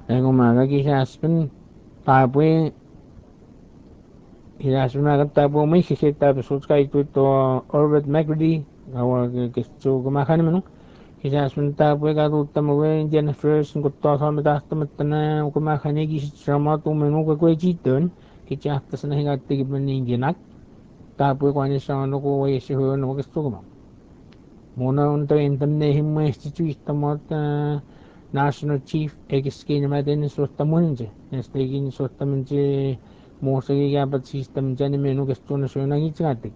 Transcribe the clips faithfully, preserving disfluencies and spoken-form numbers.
Ego maga kisaspen tapwe kisaspen maga tapo mai kise tapo sutka itu to Orbit McCready awa ke su kumakan menu kisaspen tapwe kadu tamawe Indian Affairs ngutto sama tahtamatana kumakan kisi sama tu menu ke kue citon kicahtas na hingati kipan Indianak tapwe kwani sa no ko wesi ho no ke su kuma mona unta intamne himma instituistamot national chief egiskini madeni sottamunje nestegini sottamunje mosagi gabat system jani menu gestuna sona gichati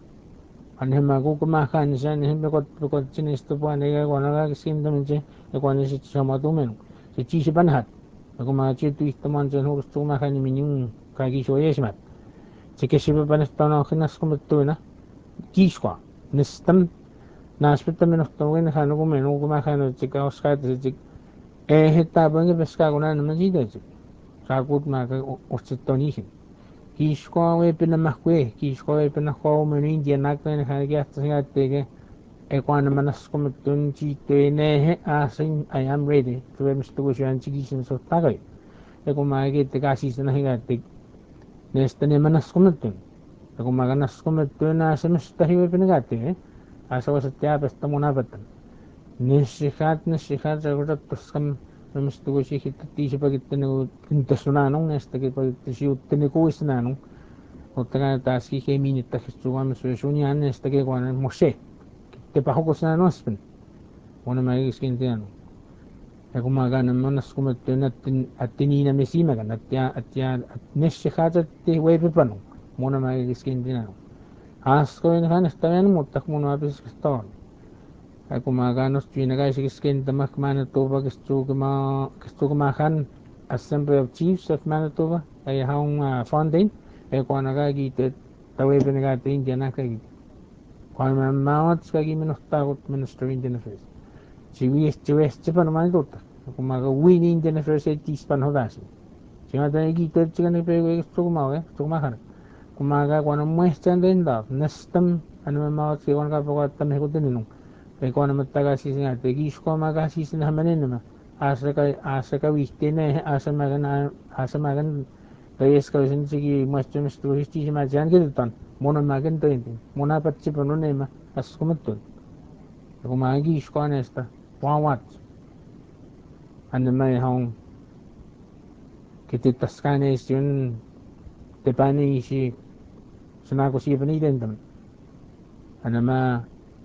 anhema ku kuma khan san hemme kot kot chinis to pane ga gona ga skin tamunje e kwana si chama tu menu si chi si banhat kuma chi tu istaman jan ho stu ma khan minun ka gi so yesmat si ke si ban sta na khinas kum tu na kishwa nestam naspita menos to wen khan ku menu kuma khan chi ka oskat chi eh heta bange pesca con una mazida sakut ma ka otsitonihin kishko we pina makwe kishko we pina ko men india nak ne ha ga tsinga tege e kwana manas kom tun chi te ne he asin I am ready to em stu shan chi gishin so tagay e ko ma ge te kasi sana higa te nesta ne manas kom tun e ko ma ganas kom tun na se mesta hi we pina gate asa was tya pesta mona batan Nishihat nishihat zagurat taskan namistugushi hitati pagitanu kintasunanong nesta que pagitasi uteniku isnanong otra taski que minita histuwa misusunyan nesta que guana moshe te pahokosnano aspen wana magis kintiano e kumaga naman nas kumatun at atinina mesimaga atya atya nishihat te webe panong mona magis kintiano asko in han estayan mutak mona apis kiston ay kumaganos chinaga sigiskin tamak Manitoba gusto kuma gusto kumakan Assembly of Chiefs of Manitoba ay haung uh, fountain ay kuanaga gite tawe pinagate Indian na kay kuan man mawat kagi menos takot Minister Indian Affairs si wis si wis si pan man dota kumaga win Indian Affairs ay tispan hodasin si nga tayo gite chiga ni pego gusto kumaga gusto kumakan kumaga kuan muestran din da nestam ano man mawat si kuan kapag tamay ko tinunong e kuana mataga si singa te gisko maga si sin hamanenma asa ka asa ka wistene asa magan asa magan kayes ka sin sigi master misto histi ma jan ke tan mona magan to indi mona patchi pano nema as kumatto ko magi isko anesta wawat ande mai hong kiti taskane sin te pani si sana ko si pani den tam anama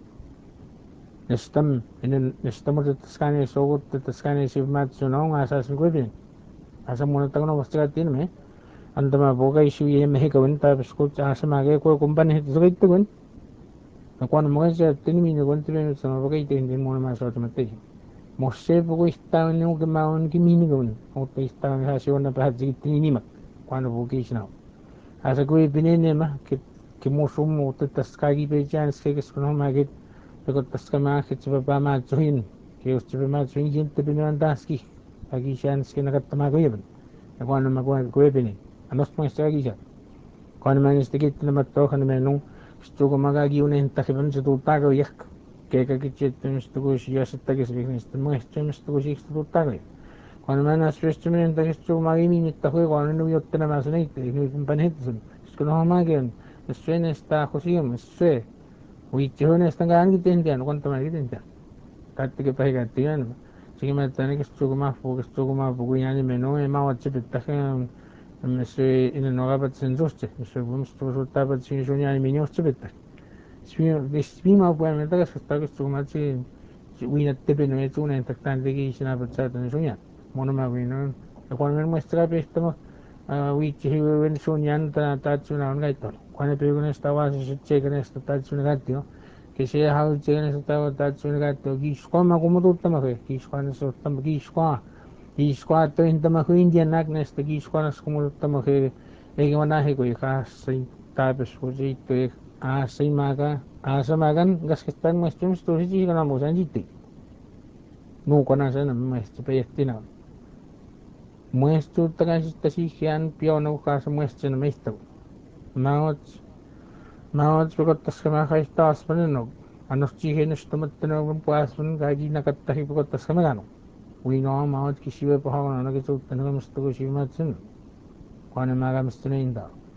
nestam inen nestam to taskane sogut to taskane si mat sunong asa sin kwebin asa mona tagno wasta tin me andama boga isu ye mehe kawin ta bisko asa mage ko kumpan he zugit kun kuan mo se tin mi ne kun tin sama boga itin din mona ma so tamate mosse bogo ista ne ko maun ki mi ne kun o te ista ha si ona pa zigit ni ma kuan boga isna asa ko ibine ne ma ke ke mo sum mo te taskagi pe jan ske ke skono mage Pero taskama kitsa pa matsuhin kaya usti pa matsuhin jin te pinuan daski agi siyan ski nakatama ko yun ako ano makuha ko yun anos mo isa agi siya ko ano man istikit na matto ka na menong gusto ko magagi una yung takipan sa tutago yak kaya kakitsit na gusto ko siya sa tagis bignis na mga gusto gusto ko siya sa tutago ko ano man aspesto mo yung tagis gusto ko magiminit ako ko ano nuyot ka na masanay yung panhit gusto ko na humagyan gusto yun esta ako siya gusto Wichon están gitentian cuánto más gitentian katti que pahi gatian sigi ma tani que estuvo más porque estuvo más porque ya ni menú e ma wache petaje me se in no gaba tsenzoste se vamos to so taba tsin so ya ni menú chepeta smi de smi ma pues me taga sta que estuvo más si wina tepe no es una intactante que isna patsa tan so ya mono ma wina cuando me muestra pe estamos wichi wen so nyan ta ta tsuna on gaito cuando pego estaba se checa esta ta tsuna gatio que sea how checa esta ta tsuna gatio gi skoma como tu tama ke gi skona so tama gi skwa gi skwa to in tama ko india nak nesta gi skona como tama ke e que mana he ko ka sin ta pe so ji to a sin maga a sa magan gas que están muestros to ji kana mo san jiti no kona sa na muestro pe estina muestro tagas tasihian piono ka sa muestro na mesto Mount Mount pagkatas ka makaitas pa no anos chihe na stomat na ng puas mo gagi nakatahi pagkatas ka magano Uygulama kişi ve pahalı kişi utanık mıstık kişi matın. Kuanı maga mıstına inda.